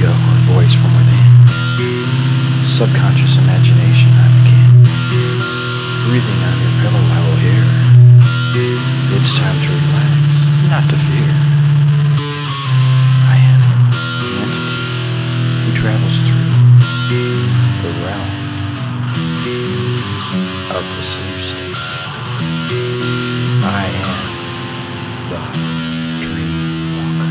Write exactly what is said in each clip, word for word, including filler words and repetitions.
ego or voice from within. Subconscious imagination I'm akin. Breathing on your pillow I will hear. It's time to relax, not to fear. I am the entity who travels through the realm of the sleep state. I am the Dream Walker.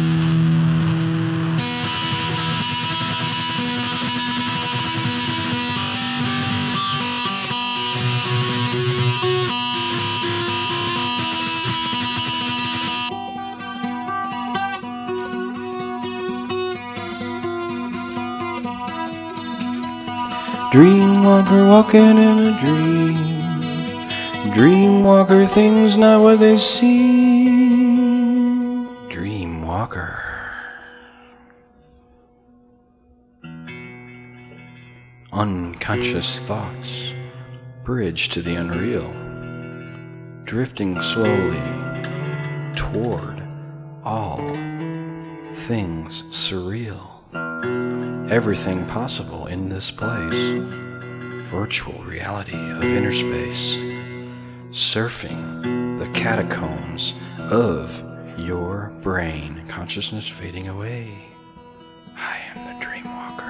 Dream walker walking in a dream. Dream walker, things not what they seem. Dream walker. Unconscious thoughts bridge to the unreal, drifting slowly toward all things surreal. Everything possible in this place, virtual reality of inner space, surfing the catacombs of your brain, consciousness fading away. I am the Dream Walker.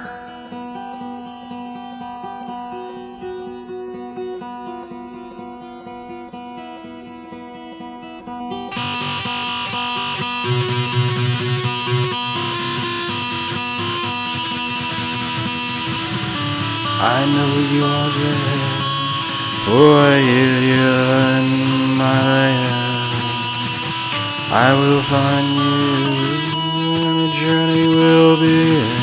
I know you are there, for I hear you in my head. I will find you, and the journey will begin.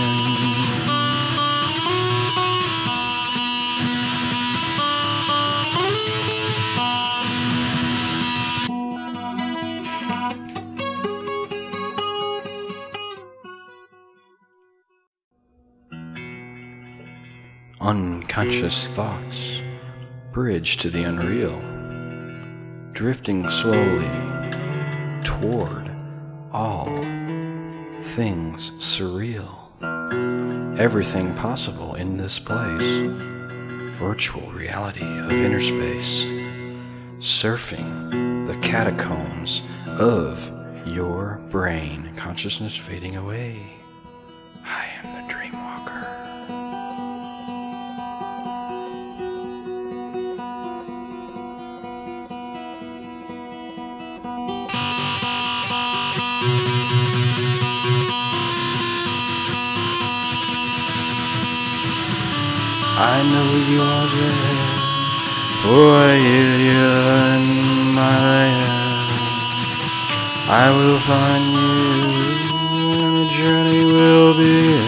Unconscious thoughts bridge to the unreal, drifting slowly toward all things surreal. Everything possible in this place, virtual reality of inner space, surfing the catacombs of your brain, consciousness fading away. I am the Dream Walker. I know you are there, for I hear you in my head. I will find you, and the journey will begin.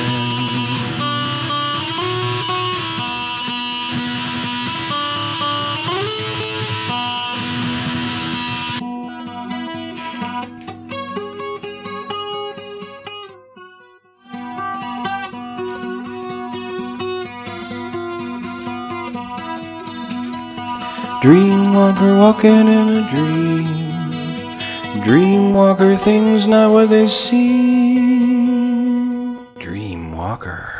Dream walker walking in a dream. Dream walker, things not what they seem. Dream walker.